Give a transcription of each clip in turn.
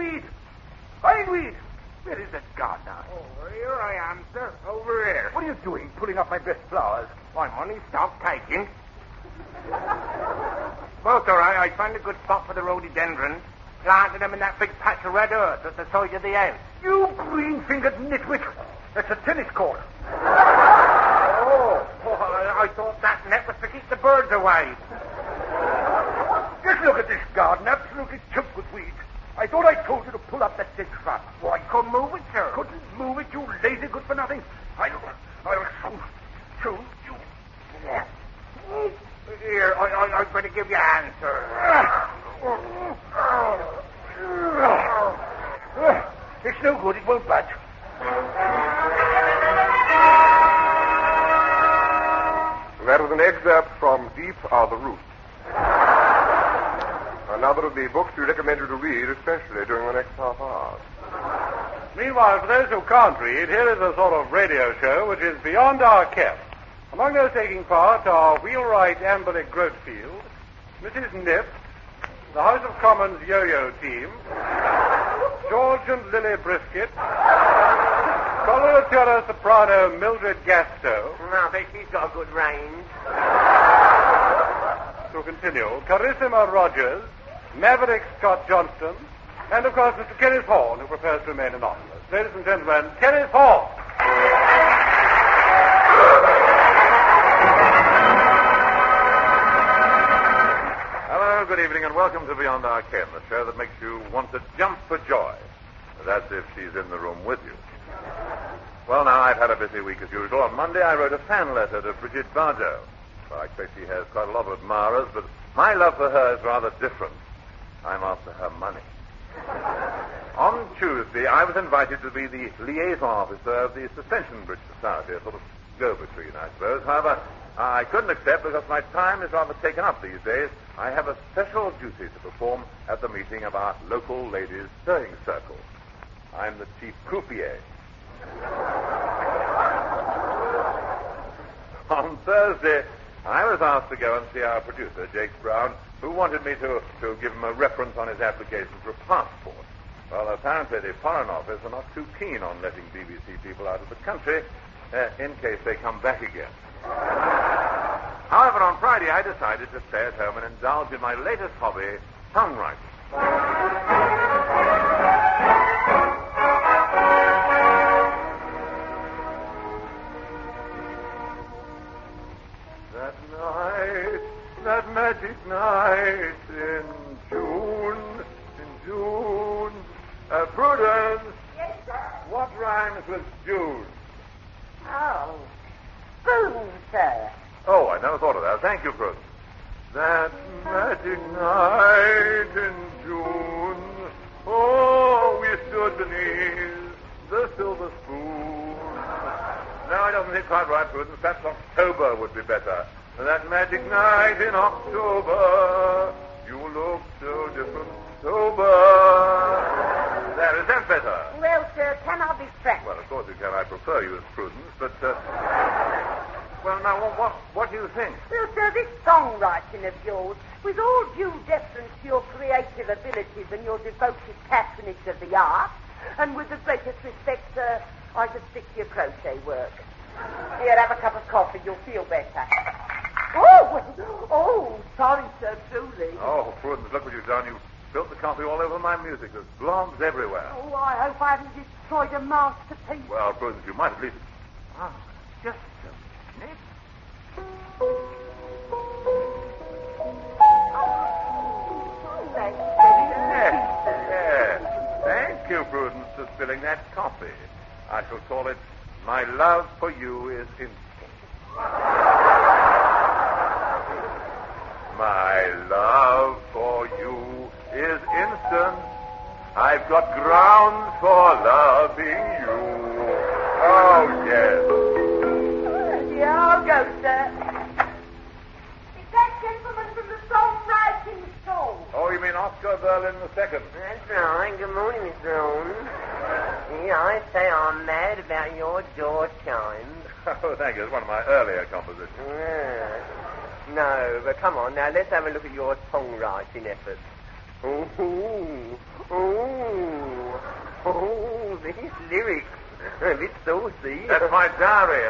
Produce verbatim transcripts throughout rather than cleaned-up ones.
Hindweed! Hindweed! Where is that gardener? Oh, here I am, sir. Over here. What are you doing, pulling up my best flowers? I'm only stop taking. Both all right. I found a good spot for the rhododendrons. Planted them in that big patch of red earth at the side of the house. You green-fingered nitwit. That's a tennis court. Oh, oh I, I thought that net was to keep the birds away. Just look at this garden, absolutely choked with weeds. I thought I told you to pull up that dead shrub. Well, I couldn't move it, sir. Couldn't move it, you lazy good-for-nothing. I'll, I'll shoot, shoot you. Yeah. Here, I, I, I'm going to give you a hand, sir. It's no good, it won't budge. That was an excerpt from Deep Are the Roots. Another of the books we recommend you to read, especially during the next half hour. Meanwhile, for those who can't read, here is a sort of radio show which is beyond our ken. Among those taking part are Wheelwright Amberley Grotefield, Missus Nip, the House of Commons yo-yo team, George and Lily Brisket, coloratura soprano Mildred Gasto. No, I think she's got a good range. To continue, Carissima Rogers, Maverick Scott Johnston, and, of course, Mister Kenneth Horn, who prefers to remain anonymous. Ladies and gentlemen, Kenneth Horn. Hello, good evening, and welcome to Beyond Our Ken, the show that makes you want to jump for joy. That's if she's in the room with you. Well, now, I've had a busy week as usual. On Monday, I wrote a fan letter to Bridget Bardot. Well, I expect she has quite a lot of admirers, but my love for her is rather different. I'm after her money. On Tuesday, I was invited to be the liaison officer of the Suspension Bridge Society, a sort of go-between, I suppose. However, I couldn't accept because my time is rather taken up these days. I have a special duty to perform at the meeting of our local ladies' sewing circle. I'm the chief croupier. On Thursday, I was asked to go and see our producer, Jake Brown, who wanted me to, to give him a reference on his application for a passport. Well, apparently the Foreign Office are not too keen on letting B B C people out of the country uh, in case they come back again. However, on Friday, I decided to stay at home and indulge in my latest hobby, songwriting. That night, that magic night in June, in June. Uh, Prudence. Yes, sir. What rhymes with June? Oh, spoon, sir. Oh, I never thought of that. Thank you, Prudence. That magic night in June. Oh, we stood beneath the silver spoon. No, it doesn't hit quite right, Prudence. Perhaps October would be better. That magic night in October, you look so different, sober. There, is that better? Well, sir, can I be frank? Well, of course you can. I prefer you as Prudence, but, uh... well, now, what, what, what do you think? Well, sir, this songwriting of yours, with all due deference to your creative abilities and your devoted patronage of the arts, and with the greatest respect, sir, I should stick to your crochet work. Here, have a cup of coffee. You'll feel better. Oh, oh, sorry, sir, truly. Oh, Prudence, look what you've done. You've spilt the coffee all over my music. There's globs everywhere. Oh, I hope I haven't destroyed a masterpiece. Well, Prudence, you might at least... Ah, just a minute. Yes, yes. Thank you, Prudence, for spilling that coffee. I shall call it My Love for You is Instant. My love for you is instant. I've got grounds for loving you. Oh, yes. Yeah, I'll go, sir. Is that gentleman from the songwriting school? Oh, you mean Oscar Berlin the second? That's right. Good morning, Mister Owen. Yeah, I say I'm mad about your door chimes. Oh, thank you. It's one of my earlier compositions. Yeah. No, but come on now, let's have a look at your songwriting efforts. Ooh, ooh, ooh. It's lyrics. A bit saucy. That's my diary.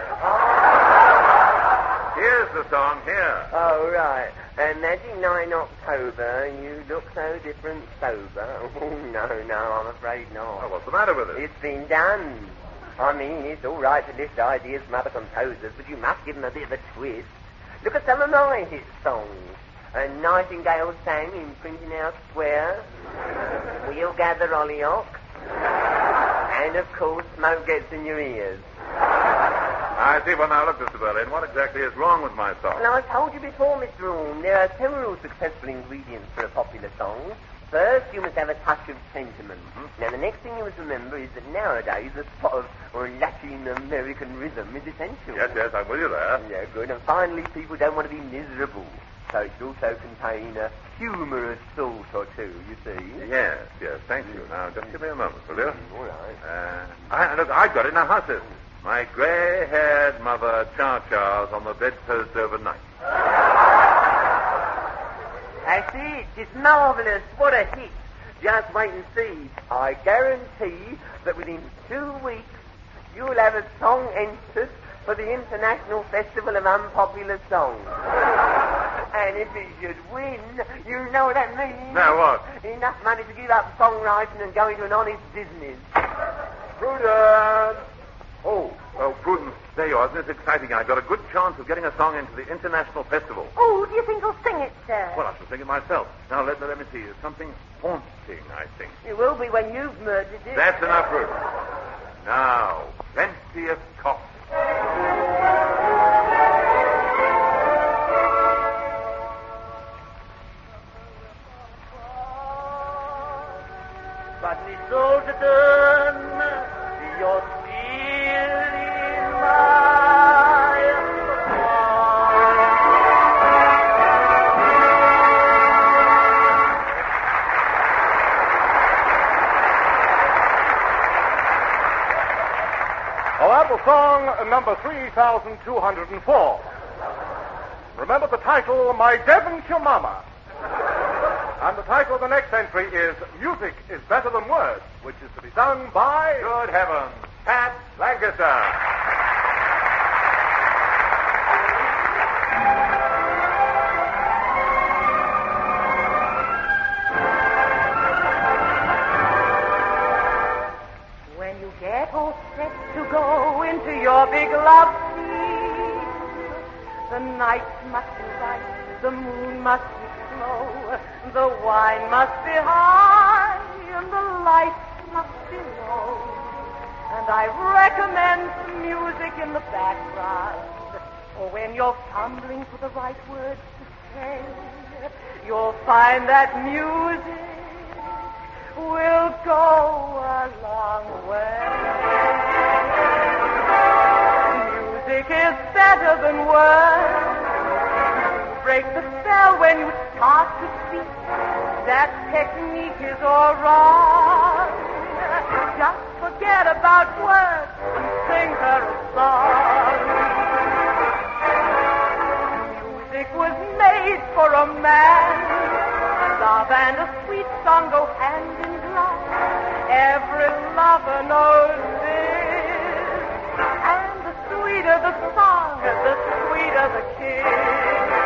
Here's the song, here. Oh, right. Uh, Magic Nine October, you look so different sober. Oh, no, no, I'm afraid Oh, not. what's the matter with it? It's been done. I mean, it's all right to list ideas from other composers, but you must give them a bit of a twist. Look at some of my hit songs. A Nightingale sang in Printing House Square. We'll gather hollyhocks. And, of course, smoke gets in your ears. I see. Well, now, look, Mister Berlin, what exactly is wrong with my song? Now, I told you before, Mister Orme, there are several successful ingredients for a popular song. First, you must have a touch of sentiment. Mm-hmm. Now, the next thing you must remember is that nowadays a spot of or Latin American rhythm is essential. Yes, yes, I'm with you there. Yeah, good. And finally, people don't want to be miserable. So it should also contain a humorous thought or two, you see. Yes, yes, thank you. Now, just give me a moment, will you? All right. Uh, I, look, I've got it. Now, how's this? My grey-haired mother, Char-Char's on the bedpost overnight. I see. It's marvellous. What a hit. Just wait and see. I guarantee that within two weeks you'll have a song entered for the International Festival of Unpopular Songs. And if it should win, you know what that means. Now what? Enough money to give up songwriting and go into an honest business. Prudence! Oh, oh, Prudence, there you are. Isn't this exciting? I've got a good chance of getting a song into the International Festival. Oh, do you think you'll sing it, sir? Well, I shall sing it myself. Now, let, let me see. It's something haunting, I think. It will be when you've murdered it. That's enough, Prudence. Now, plenty of coffee. But it's all to done. You're still in my Well, that was song number three thousand two hundred four. Remember the title, My Devonshire Mama. And the title of the next entry is Music is Better Than Words, which is to be sung by... Good heavens, Pat Lancaster. When you get all set to go into your big love scene, the night must be bright, the moon must be slow, the wine must be high, and the lights must be low. And I recommend some music in the background, for when you're fumbling for the right words to say, you'll find that music will go a long way. Music is better than words. Break the spell when you start to speak. That technique is all wrong. Just forget about words and sing her a song. Music was made for a man. Love and a sweet song go hand in glove. Every lover knows this. And the sweeter the song, the sweeter the kiss.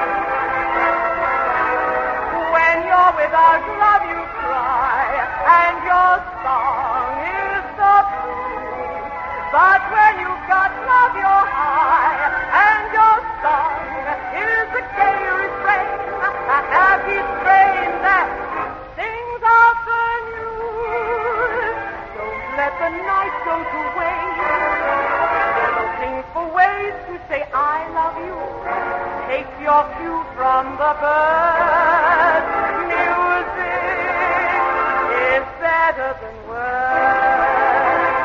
When you're without love, you cry, and your song is the blues. But when you've got love, you're high, and your song is a gay refrain, a happy strain that sings out the news. Don't let the night go to waste. They're looking for ways to say I love you. Take your cue from the birds. Music is better than words.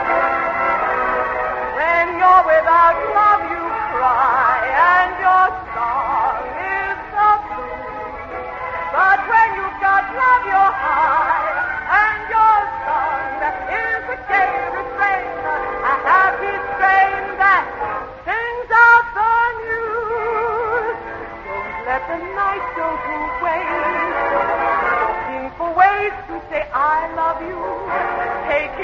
When you're without love, you cry, and your song is the blues. But when you've got love, you're high, and your song is a gay refrain, a happy strain that sings out the news. Don't let the night go to waste.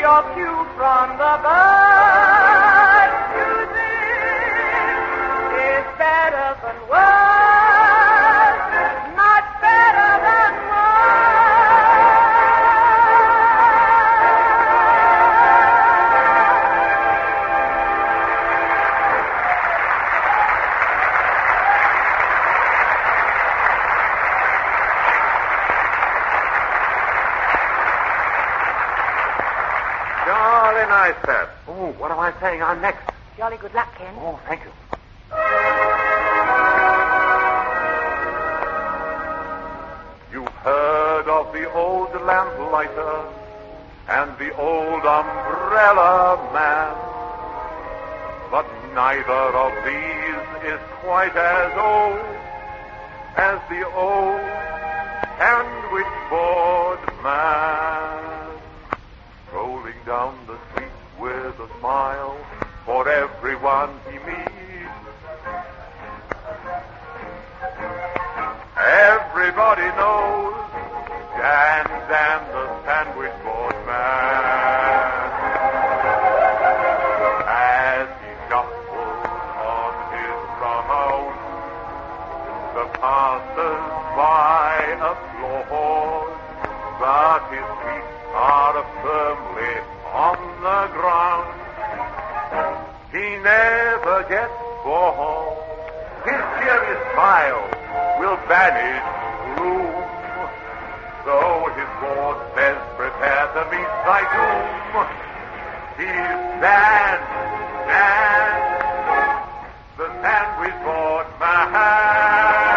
your cue from the bird. Music is better than words, much better than Jolly nice, Pat. Oh, what am I saying? I'm next. Jolly good luck, Ken. Oh, thank you. You've heard of the old lamplighter and the old umbrella man, but neither of these is quite as old as the old sandwich board man. Rolling down the street with a smile for everyone he meets. Everybody knows Dan Dan the sandwich board man. As he shuffles on his round, the passers-by applaud, but his feet are firmly on the ground. He never gets bored. His cheery smile will banish gloom. So his board says, prepare to meet thy doom. He's Dan, Dan, the sandwich board man.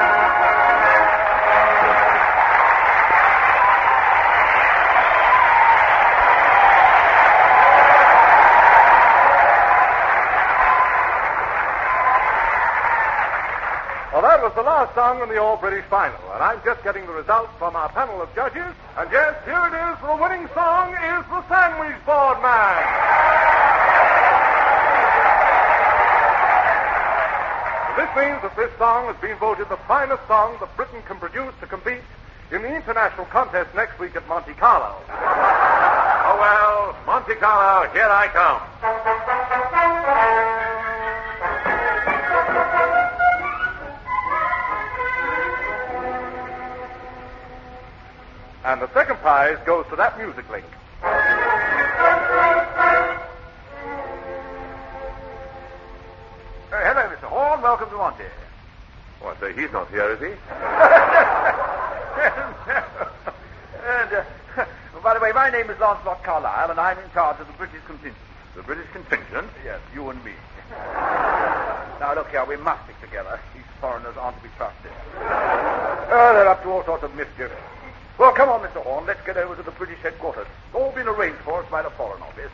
Well, that was the last song in the All-British Final, and I'm just getting the results from our panel of judges. And yes, here it is. The winning song is The Sandwich Board Man. This means that this song has been voted the finest song that Britain can produce to compete in the international contest next week at Monte Carlo. Oh, well, Monte Carlo, here I come. And the second prize goes to that music link. Uh, hello, Mister Horn. Welcome to Monte. Oh, I say, he's not here, is he? and, uh, by the way, my name is Lancelot Carlyle, and I'm in charge of the British contingent. The British contingent? Yes, you and me. Now, look here, we must stick together. These foreigners aren't to be trusted. Oh, they're up to all sorts of mischief. Well, come on, Mister Horn. Let's get over to the British headquarters. It's all been arranged for us by the Foreign Office.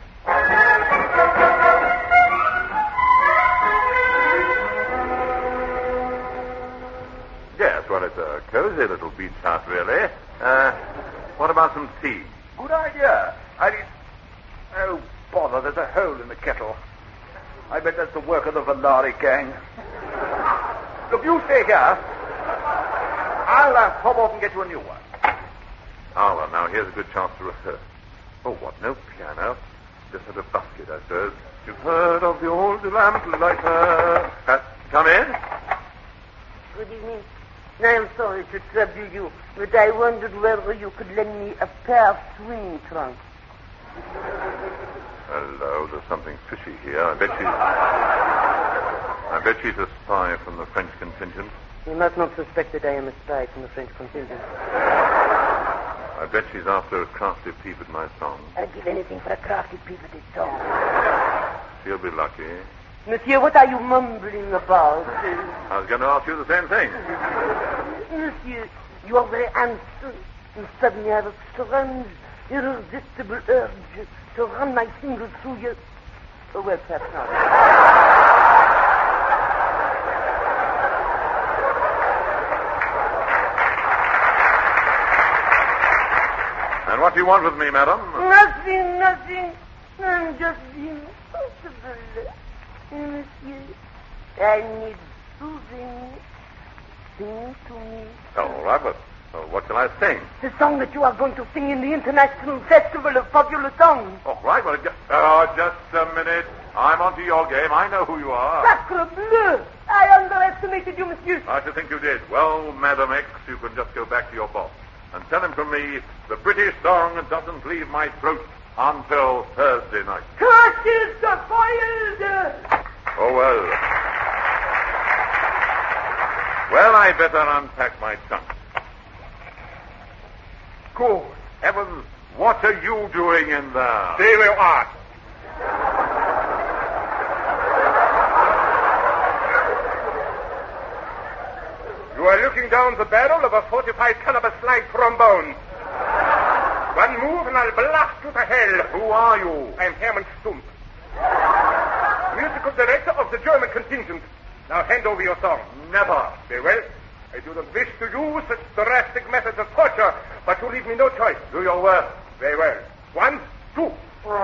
Yes, well, it's a cozy little beach house, really. Uh, what about some tea? Good idea. I mean, oh, bother, there's a hole in the kettle. I bet that's the work of the Valari gang. Look, you stay here. I'll uh, pop off and get you a new one. Ah, well, now, here's a good chance to rehearse. Oh, what, no piano? Just had a basket, I suppose. You've heard of the old lamplighter. Uh, come in. Good evening. I am sorry to trouble you, but I wondered whether you could lend me a pair of swing trunks. Hello, there's something fishy here. I bet she's... I bet she's a spy from the French contingent. You must not suspect that I am a spy from the French contingent. I bet she's after a crafty peep at my song. I'd give anything for a crafty peep at this song. She'll be lucky. Monsieur, what are you mumbling about? I was going to ask you the same thing. Monsieur, you are very handsome, and suddenly I have a strange, irresistible urge to run my fingers through your... Oh, well, perhaps not. And what do you want with me, madam? Nothing, nothing. I'm just being possible. Monsieur, I need soothing. Sing to me. All right, but Well, what shall I sing? The song that you are going to sing in the International Festival of Popular Songs. Oh, right. Well, just, oh, just a minute. I'm onto your game. I know who you are. Sacre bleu! I underestimated you, monsieur. I should think you did. Well, Madam X, you can just go back to your boss and tell him from me the British song doesn't leave my throat until Thursday night. Curses the fired! Oh, well. Well, I better unpack my trunk. Good heavens, what are you doing in there? There you are. You are looking down the barrel of a forty-five caliber slide trombone. One move and I'll blast you to hell. Who are you? I'm Hermann Stump, musical director of the German contingent. Now hand over your song. Never. Very well. I do not wish to use such drastic methods of torture, but you leave me no choice. Do your work. Very well. One, two. No,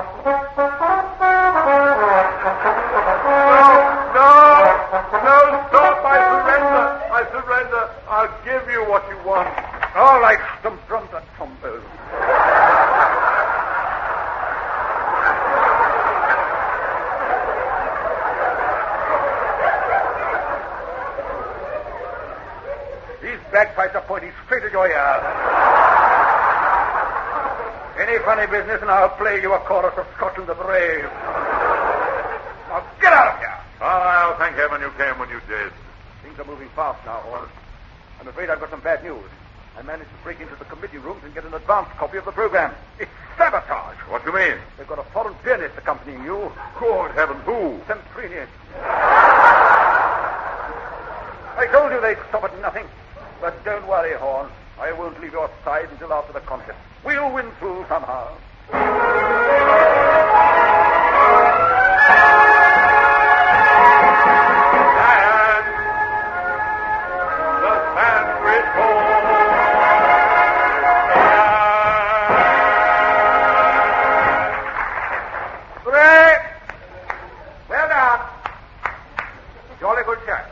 no, no, stop. I surrender. I surrender. I'll give you what you want. All right, stump drums and trombones. These bagpipes are pointing straight at your ears. Any funny business and I'll play you a chorus of Scotland the Brave. Now get out of here. Oh, I'll thank heaven you came when you did. Things are moving fast now, Horn. I'm afraid I've got some bad news. I managed to break into the committee rooms and get an advance copy of the program. It's sabotage. What do you mean? They've got a foreign pianist accompanying you. Good heavens, who? Sempronius. I told you they'd stop at nothing. But don't worry, Horn. I won't leave your side until after the concert. We'll win through somehow. And the sandwich bowl. Great. Well done. Jolly good shot.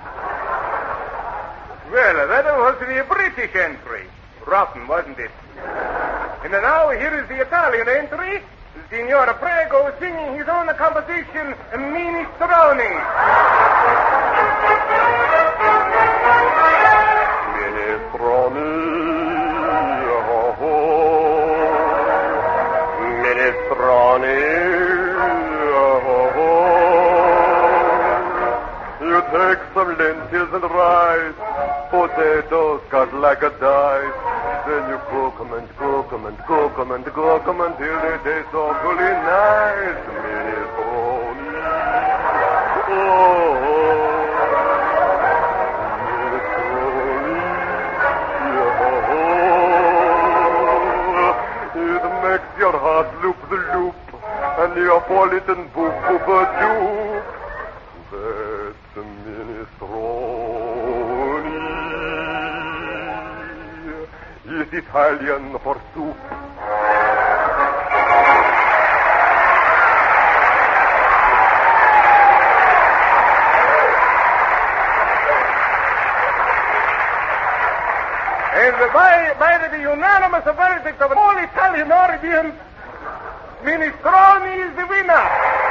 Well, that was the British entry. Rotten, wasn't it? And now here is the Italian entry. Signor Prego singing his own composition, Minestrone. Minestrone, oh, oh. Minestrone, oh, oh. You take some lentils and rice, potatoes cut like a dice. Then you cook 'em and cook 'em and cook 'em and cook 'em until they taste awfully nice. Minestrone. Oh, minestrone. Oh, it makes your heart loop the loop and Neapolitan boop boop a doop. That's a minestrone. Is Italian for soup. And by, by the unanimous verdict of all Italian audience, Minestrone is the winner.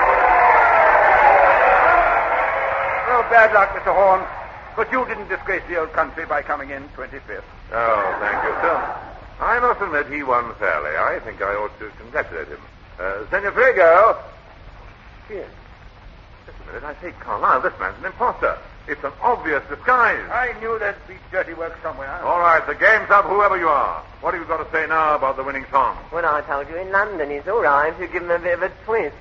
Well, bad luck, Mister Horn. But you didn't disgrace the old country by coming in twenty-fifth. Oh, thank you, sir. I must admit he won fairly. I think I ought to congratulate him. Uh, Senor Frigo. Here. Just a minute. I say, Carlyle, this man's an imposter. It's an obvious disguise. I knew there'd be dirty work somewhere. All right, the game's up, whoever you are. What have you got to say now about the winning song? Well, I told you in London he's all right if you give him a bit of a twist.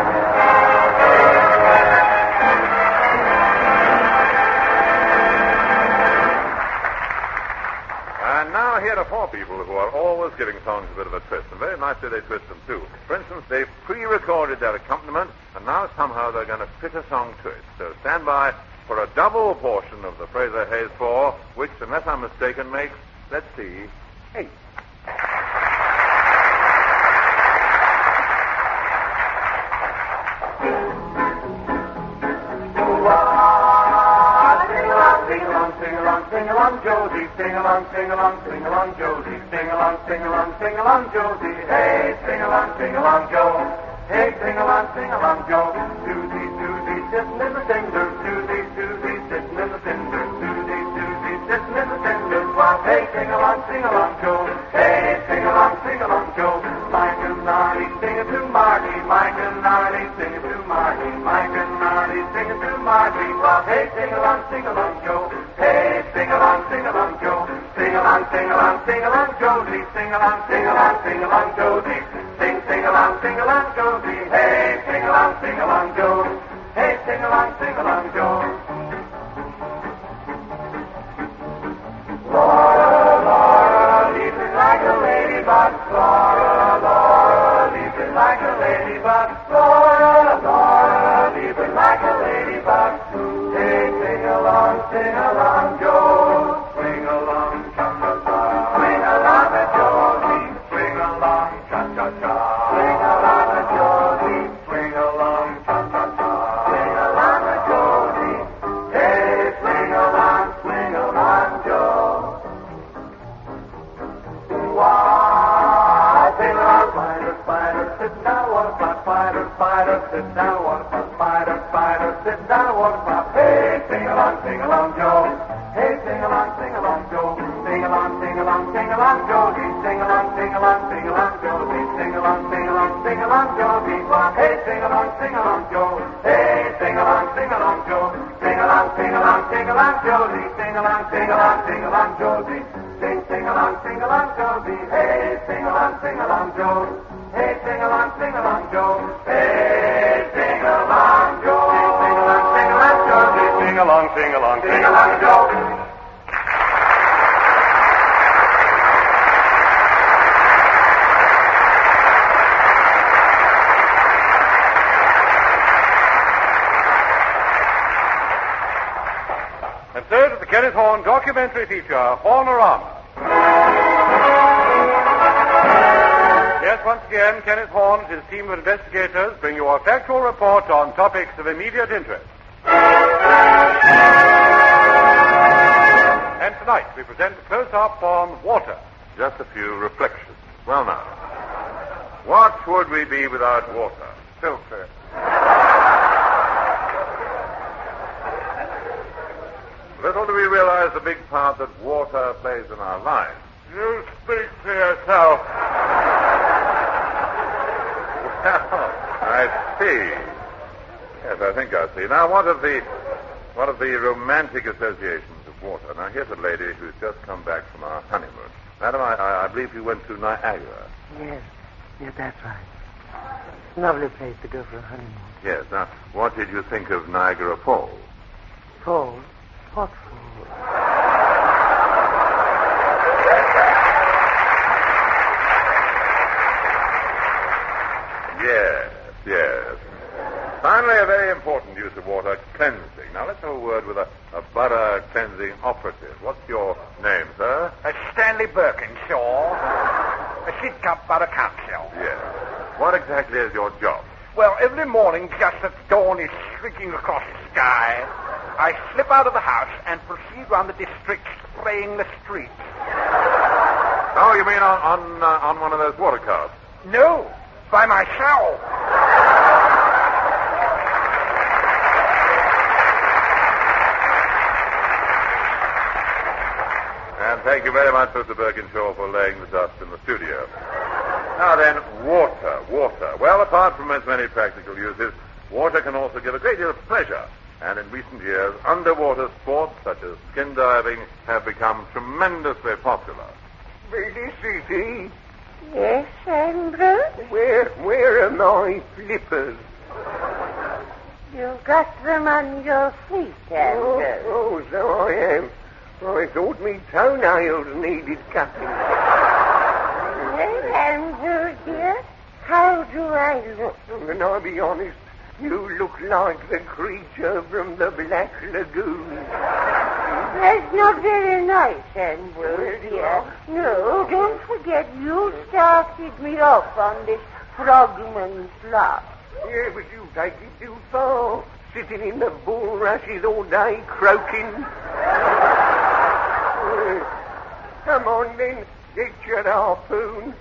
And now here are four people who are always giving songs a bit of a twist, and very nicely they twist them too. For instance, they've pre-recorded their accompaniment, and now somehow they're going to fit a song to it. So stand by for a double portion of the Fraser Hayes Four, which, unless I'm mistaken, makes, let's see, eight. Sing along, sing along, sing along, Josie. sing along, sing along, sing along, Josie. Sing along, sing along, sing along, Josie. Hey, sing along, sing along, Joe. Hey, sing along, sing along, Joe. Susie, Susie, sitting in the cinders. Susie, Susie, sitting in the cinders. Susie, Susie, sitting in the cinders. Well, hey, sing along, sing along, Joe. Hey, sing along, sing along, Joe. Mike and Nolly singing to Marty. Mike and Nolly singing to Marty. Mike and Nolly singing to Marty. Well, hey, sing along, sing along, Joe. Hey, sing along, sing along, Joe. Sing along, sing along, sing along, Josie. Sing along, sing along, sing along, Josie. Sing, sing along, sing along, Josie. Hey, sing along, sing along, Joe. Hey, sing along, sing along, Joe. Laura, Laura, leaping like a ladybug. Laura, Laura, leaping like a ladybug. Laura, Laura, leaping like a ladybug. Hey, sing along, sing along, Joe. Swing along, cha-cha-cha. Swing along with Josie. Swing along, cha-cha-cha. Swing along with Josie. Swing along, cha-cha-cha. Swing along with Josie. Hey, swing along, swing along, Joe. Why, sing along, spider, spider, sit down, water pot, spider, spider, sit down, water pot, spider, spider, sit down, water pot. Hey, sing along, sing along, Joe. Hey, sing along, sing along, Joe. Sing along, sing along, sing along, Josie. Sing along, sing along, sing along, Josie. Sing along, sing along, sing along, Josie. Hey, sing along, sing along, Joe. Hey, sing along, sing along, Joe. Sing along, sing along, sing along, Josie. Sing along, sing along, sing along, Josie. Sing, sing along, sing along, Josie. Hey, sing along, sing along, Joe. Hey, sing along, sing along, Joe. Hey, sing along, Joe. Sing along, sing along, Josie. Sing along, sing along, sing along, Joe. And so to the Kenneth Horne documentary feature, Hornorama. Yes, once again, Kenneth Horne and his team of investigators bring you a factual report on topics of immediate interest. And tonight we present a close-up on water. Just a few reflections. Well, now, what would we be without water? Sulphur. Little do we realize the big part that water plays in our lives. You speak for yourself. Well, I see. Yes, I think I see. Now, what of the what of the romantic associations of water? Now, here's a lady who's just come back from our honeymoon. Madam, I, I, I believe you went to Niagara. Yes, yes, that's right. Lovely place to go for a honeymoon. Yes. Now, what did you think of Niagara Falls? Falls? What falls? Yes, yes. Finally, a very important use of water, cleansing. Now, let's have a word with a, a borough cleansing operative. What's your name, sir? Uh, Stanley Birkinshaw, a Sidcup Borough Council. Yes. What exactly is your job? Well, every morning, just as dawn is streaking across the sky, I slip out of the house and proceed round the district spraying the streets. Oh, you mean on on, uh, on one of those water cars? No, by myself. And thank you very much, Mister Birkinshaw, for laying the dust in the studio. Now then, water, water. Well, apart from its many practical uses, water can also give a great deal of pleasure. And in recent years, underwater sports such as skin diving have become tremendously popular. Lady City, Yes, Andrew? where, where are my flippers? You've got them on your feet, Oh, Andrew. oh, so I am. I thought me toenails needed cutting. Well, Andrew, dear, how do I look? And I'll be honest, you look like the creature from the Black Lagoon. That's not very nice, Andrew, Well, you dear. are. No, don't forget you started me off on this frogman's lot. Yeah, but you take it too far. Sitting in the bulrushes all day, croaking. Uh, Come on, then. Get your harpoon.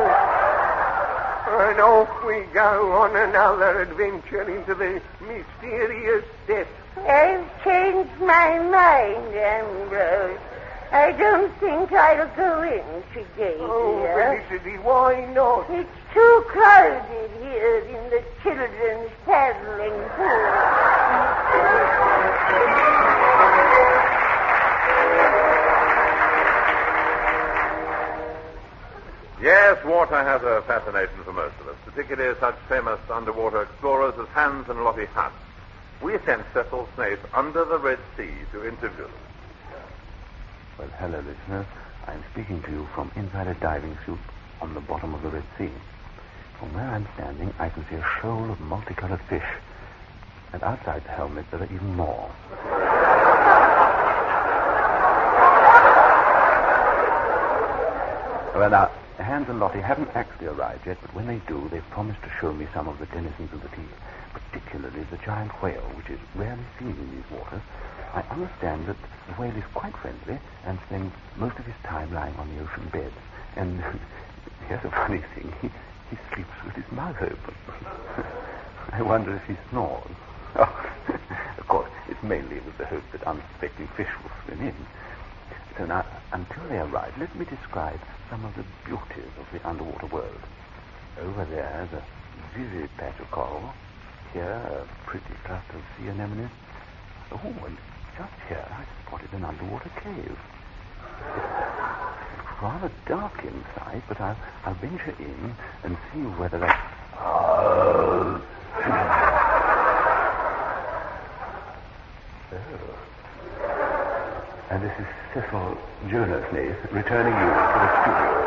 And off we go on another adventure into the mysterious depths. I've changed my mind, Ambrose. I don't think I'll go in today, Oh, dear. Felicity, why not? It's too crowded here in the children's paddling pool. Yes, water has a fascination for most of us, particularly such famous underwater explorers as Hans and Lottie Hunt. We sent Cecil Snaith under the Red Sea to interview them. Well, hello, listeners. I'm speaking to you from inside a diving suit on the bottom of the Red Sea. From where I'm standing, I can see a shoal of multicolored fish. And outside the helmet, there are even more. Well, now, Hans and Lottie haven't actually arrived yet, but when they do, they've promised to show me some of the denizens of the sea, particularly the giant whale, which is rarely seen in these waters. I understand that the whale is quite friendly and spends most of his time lying on the ocean bed. And here's a funny thing. He, he sleeps with his mouth open. I wonder if he snores. Oh, of course, it's mainly with the hope that unsuspecting fish will swim in. So now, until they arrive, let me describe some of the beauties of the underwater world. Over there is a vivid patch of coral. Here, a pretty cluster of sea anemones. Oh, and just here, I spotted an underwater cave. It's rather dark inside, but I'll, I'll venture in and see whether that... Oh. Oh. And this is Cecil Jonas Snaith, returning you to the studio.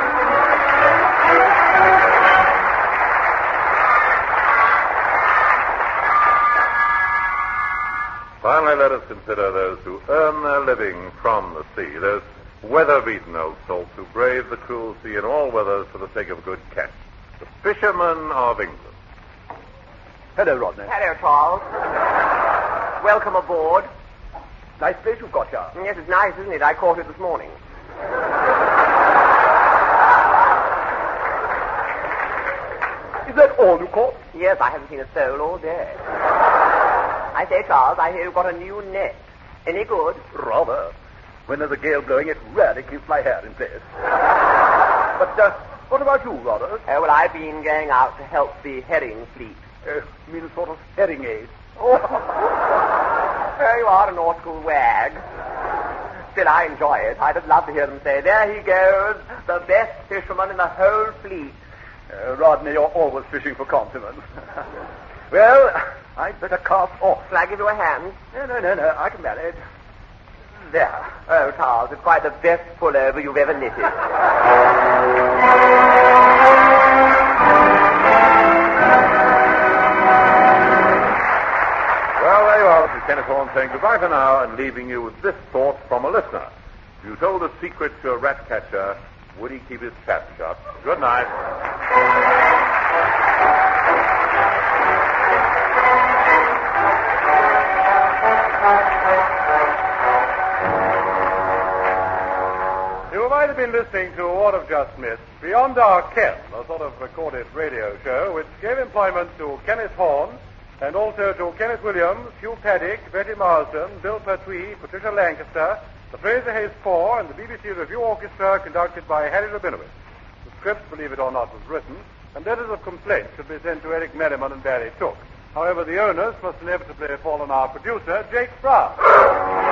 Finally, let us consider those who earn their living from the sea, those weather-beaten old salts who brave the cruel sea in all weathers for the sake of a good catch. The fishermen of England. Hello, Rodney. Hello, Charles. Welcome aboard. Nice place you've got here. Yes, it's nice, isn't it? I caught it this morning. Is that all you caught? Yes, I haven't seen a soul all day. I say, Charles, I hear you've got a new net. Any good? Rather. When there's a gale blowing, it rarely keeps my hair in place. But uh, what about you, Rodder? Oh, well, I've been going out to help the herring fleet. Uh, you mean a sort of herring aid? Oh, oh, you are a nautical wag. Still, I enjoy it. I just love to hear them say, there he goes, the best fisherman in the whole fleet. Uh, Rodney, you're always fishing for compliments. Well, I'd better cast off. Shall I give you a hand? No, no, no, no. I can manage. There. Oh, Charles, it's quite the best pullover you've ever knitted. Well, there you are. This is Kenneth Horne saying goodbye for now and leaving you with this thought from a listener. If you told a secret to a rat catcher, would he keep his trap shut? Good night. You might have been listening to what I've just missed, Beyond Our Ken, a sort of recorded radio show which gave employment to Kenneth Horne and also to Kenneth Williams, Hugh Paddock, Betty Marsden, Bill Pertwee, Patricia Lancaster, the Fraser Hayes Four, and the B B C Review Orchestra conducted by Harry Rabinowitz. The script, believe it or not, was written, and letters of complaint should be sent to Eric Merriman and Barry Took. However, the owners must inevitably fall on our producer, Jake Brown.